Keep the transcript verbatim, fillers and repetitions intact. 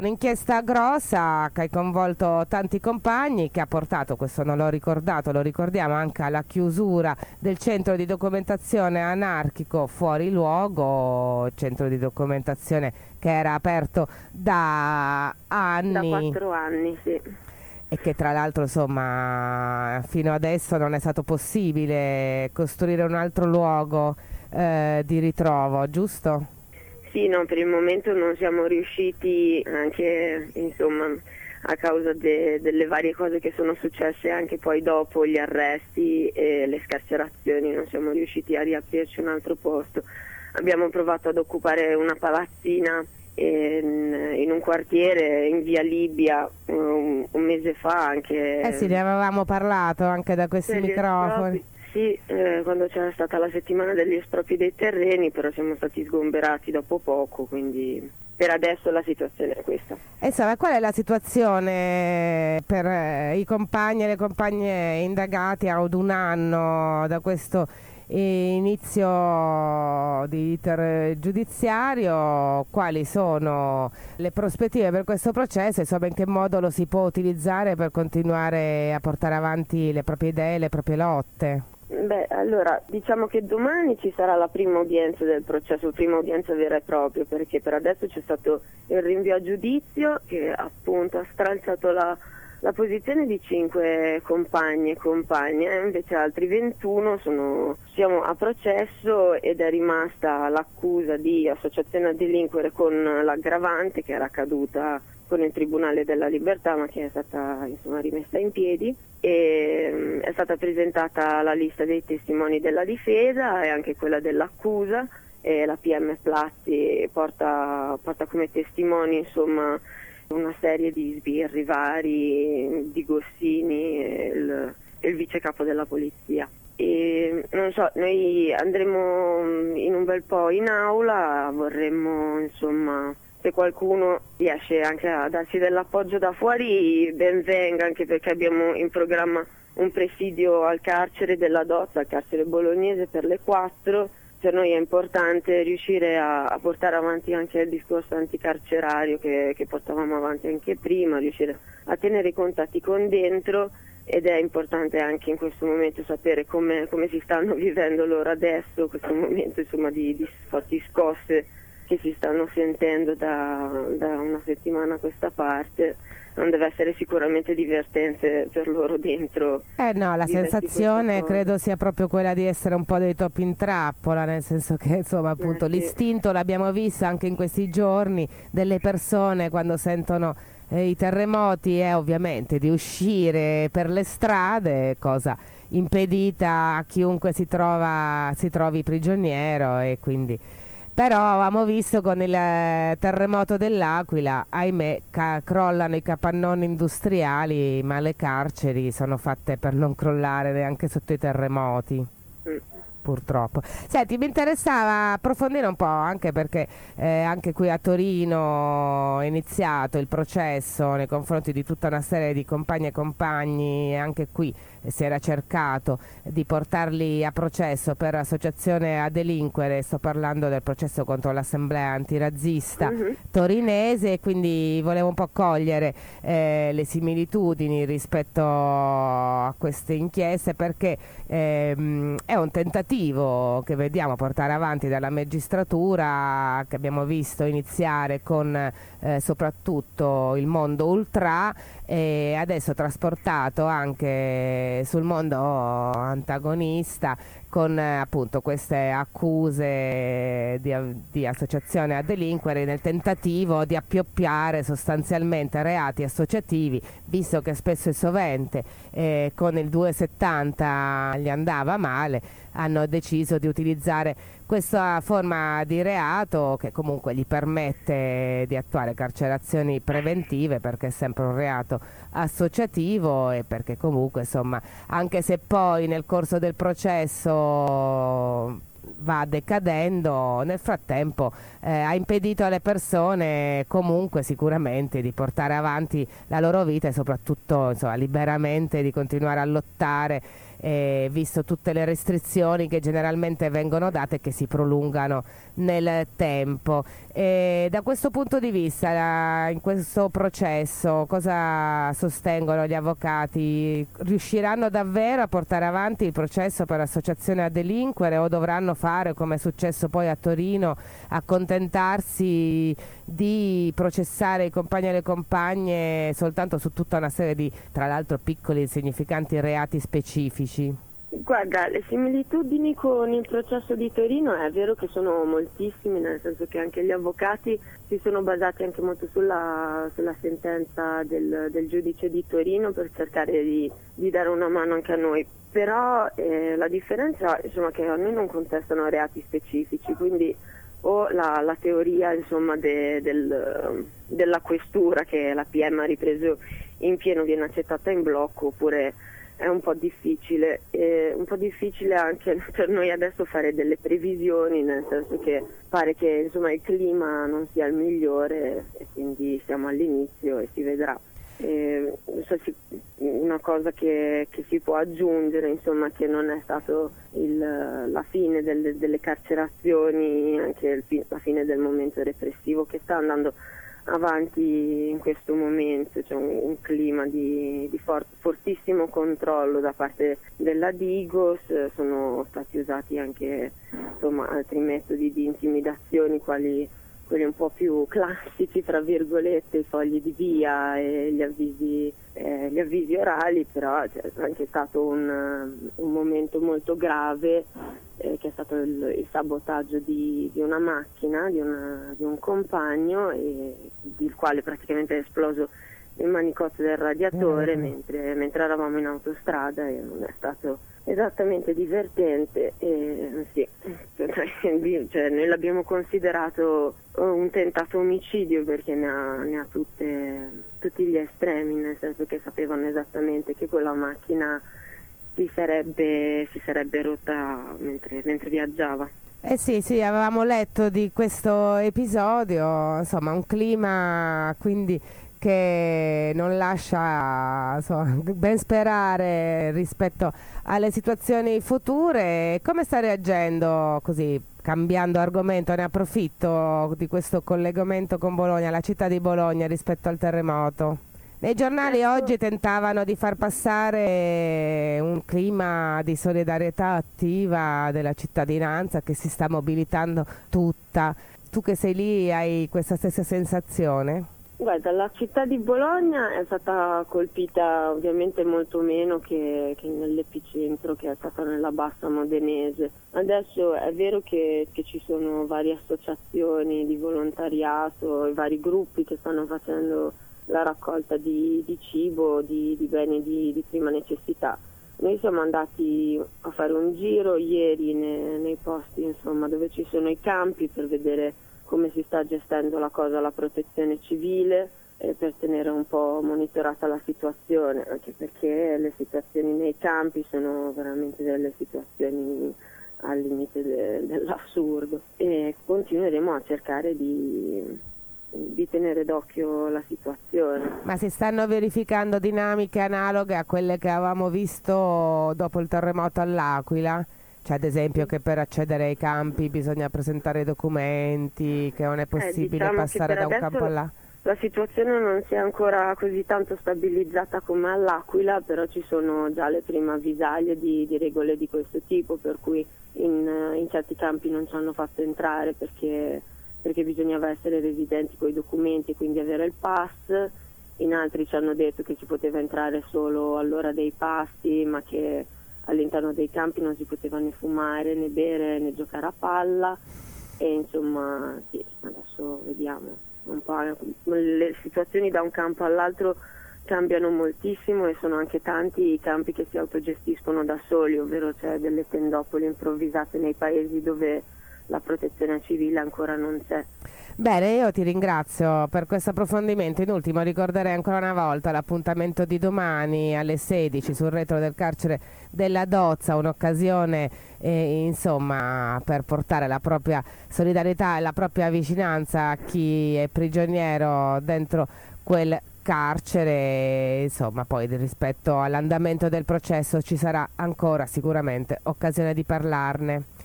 Un'inchiesta grossa che ha coinvolto tanti compagni, che ha portato, questo non l'ho ricordato, lo ricordiamo, anche alla chiusura del centro di documentazione anarchico Fuori Luogo, centro di documentazione che era aperto da anni. Da quattro anni, sì. E che tra l'altro, insomma, fino adesso non è stato possibile costruire un altro luogo eh, di ritrovo, giusto? Sì, no, per il momento non siamo riusciti, anche insomma a causa de- delle varie cose che sono successe anche poi dopo gli arresti e le scarcerazioni, non siamo riusciti a riaprirci un altro posto. Abbiamo provato ad occupare una palazzina in, in un quartiere in via Libia un, un mese fa anche. Eh sì, ne avevamo parlato anche da questi microfoni. Sì, eh, quando c'era stata la settimana degli espropri dei terreni, però siamo stati sgomberati dopo poco, quindi per adesso la situazione è questa. E insomma, qual è la situazione per eh, i compagni e le compagne indagati ad un anno da questo inizio di iter giudiziario? Quali sono le prospettive per questo processo? Insomma, in che modo lo si può utilizzare per continuare a portare avanti le proprie idee, le proprie lotte? Beh, allora, diciamo che domani ci sarà la prima udienza del processo, prima udienza vera e propria, perché per adesso c'è stato il rinvio a giudizio che appunto ha stralciato la, la posizione di cinque compagni e compagne, invece altri ventuno sono, siamo a processo ed è rimasta l'accusa di associazione a delinquere con l'aggravante che era caduta con il Tribunale della Libertà, ma che è stata insomma rimessa in piedi. E è stata presentata la lista dei testimoni della difesa e anche quella dell'accusa, e la P M Plazzi porta, porta come testimoni insomma una serie di sbirri vari, di Gossini e il, il vice capo della polizia. E non so, noi andremo in un bel po' in aula, vorremmo insomma, se qualcuno riesce anche a darci dell'appoggio da fuori, ben venga, anche perché abbiamo in programma un presidio al carcere della Dozza, al carcere bolognese per le quattro. Per noi è importante riuscire a, a portare avanti anche il discorso anticarcerario che, che portavamo avanti anche prima, riuscire a tenere i contatti con dentro, ed è importante anche in questo momento sapere come, come si stanno vivendo loro adesso, questo momento insomma di, di forti scosse che si stanno sentendo da, da una settimana a questa parte. Non deve essere sicuramente divertente per loro dentro. Eh no, la sensazione credo sia proprio quella di essere un po' dei topi in trappola, nel senso che insomma appunto eh, sì. L'istinto l'abbiamo visto anche in questi giorni delle persone quando sentono eh, i terremoti è ovviamente di uscire per le strade, cosa impedita a chiunque si, trova, si trovi prigioniero, e quindi però avevamo visto con il terremoto dell'Aquila, ahimè, ca- crollano i capannoni industriali, ma le carceri sono fatte per non crollare neanche sotto i terremoti. Mm. Purtroppo. Senti, mi interessava approfondire un po', anche perché eh, anche qui a Torino è iniziato il processo nei confronti di tutta una serie di compagni e compagni, e anche qui eh, si era cercato di portarli a processo per associazione a delinquere. Sto parlando del processo contro l'assemblea antirazzista mm-hmm. torinese, quindi volevo un po' cogliere eh, le similitudini rispetto a queste inchieste, perché ehm, è un tentativo che vediamo portare avanti dalla magistratura, che abbiamo visto iniziare con eh, soprattutto il mondo ultra, e adesso trasportato anche sul mondo antagonista con eh, appunto queste accuse di, di associazione a delinquere, nel tentativo di appioppiare sostanzialmente reati associativi, visto che spesso e sovente eh, con il duecentosettanta gli andava male. Hanno deciso di utilizzare questa forma di reato, che comunque gli permette di attuare carcerazioni preventive, perché è sempre un reato associativo, e perché comunque insomma, anche se poi nel corso del processo va decadendo, nel frattempo eh, ha impedito alle persone comunque sicuramente di portare avanti la loro vita, e soprattutto insomma, liberamente di continuare a lottare eh, visto tutte le restrizioni che generalmente vengono date e che si prolungano nel tempo. E da questo punto di vista, in questo processo, cosa sostengono gli avvocati? Riusciranno davvero a portare avanti il processo per associazione a delinquere o dovranno fare, come è successo poi a Torino, accontentarsi di processare i compagni e le compagne soltanto su tutta una serie di, tra l'altro, piccoli e insignificanti reati specifici? Guarda, le similitudini con il processo di Torino è vero che sono moltissime, nel senso che anche gli avvocati si sono basati anche molto sulla, sulla sentenza del, del giudice di Torino per cercare di, di dare una mano anche a noi. Però eh, la differenza, insomma, è che a noi non contestano reati specifici, quindi o la, la teoria, insomma, de, del, della questura che la P M ha ripreso in pieno viene accettata in blocco, oppure è un po' difficile, e un po' difficile anche per noi adesso fare delle previsioni, nel senso che pare che, insomma, il clima non sia il migliore e quindi siamo all'inizio e si vedrà. E, una cosa che, che si può aggiungere, insomma, che non è stato il, la fine delle, delle carcerazioni, anche il, la fine del momento repressivo che sta andando avanti in questo momento. C'è un, un clima di, di for, fortissimo controllo da parte della Digos, sono stati usati anche, insomma, altri metodi di intimidazione, quali quelli un po' più classici, tra virgolette, i fogli di via e gli avvisi, eh, gli avvisi orali, però c'è anche stato un, un momento molto grave eh, che è stato il, il sabotaggio di, di una macchina, di, una, di un compagno, e, il quale praticamente è esploso il manicotto del radiatore mentre, mentre eravamo in autostrada, e non è stato esattamente divertente. E, sì, cioè, noi l'abbiamo considerato un tentato omicidio perché ne ha, ne ha tutte, tutti gli estremi, nel senso che sapevano esattamente che quella macchina si sarebbe, si sarebbe rotta mentre, mentre viaggiava. Eh sì, sì, avevamo letto di questo episodio, insomma, un clima quindi che non lascia, insomma, ben sperare rispetto alle situazioni future. Come sta reagendo, così cambiando argomento, ne approfitto di questo collegamento con Bologna, la città di Bologna rispetto al terremoto? Nei giornali oggi tentavano di far passare un clima di solidarietà attiva della cittadinanza che si sta mobilitando tutta. Tu che sei lì hai questa stessa sensazione? Guarda, la città di Bologna è stata colpita ovviamente molto meno che, che nell'epicentro, che è stata nella Bassa Modenese. Adesso è vero che, che ci sono varie associazioni di volontariato e vari gruppi che stanno facendo la raccolta di, di cibo, di, di beni di, di prima necessità. Noi siamo andati a fare un giro ieri nei, nei posti, insomma, dove ci sono i campi, per vedere come si sta gestendo la cosa la protezione civile, eh, per tenere un po' monitorata la situazione, anche perché le situazioni nei campi sono veramente delle situazioni al limite de- dell'assurdo, e continueremo a cercare di, di tenere d'occhio la situazione. Ma si stanno verificando dinamiche analoghe a quelle che avevamo visto dopo il terremoto all'Aquila? Cioè, ad esempio, che per accedere ai campi bisogna presentare documenti, che non è possibile eh, diciamo passare da un campo all'altro. La situazione non si è ancora così tanto stabilizzata come all'Aquila, però ci sono già le prime avvisaglie di, di regole di questo tipo, per cui in, in certi campi non ci hanno fatto entrare perché, perché bisognava essere residenti con i documenti e quindi avere il pass. In altri ci hanno detto che si poteva entrare solo all'ora dei pasti, ma che all'interno dei campi non si poteva né fumare, né bere, né giocare a palla, e insomma sì, adesso vediamo un po'. Le situazioni da un campo all'altro cambiano moltissimo e sono anche tanti i campi che si autogestiscono da soli, ovvero c'è delle tendopoli improvvisate nei paesi dove la protezione civile ancora non c'è. Bene, io ti ringrazio per questo approfondimento. In ultimo ricorderei ancora una volta l'appuntamento di domani alle sedici sul retro del carcere della Dozza, un'occasione eh, insomma per portare la propria solidarietà e la propria vicinanza a chi è prigioniero dentro quel carcere, insomma poi rispetto all'andamento del processo ci sarà ancora sicuramente occasione di parlarne.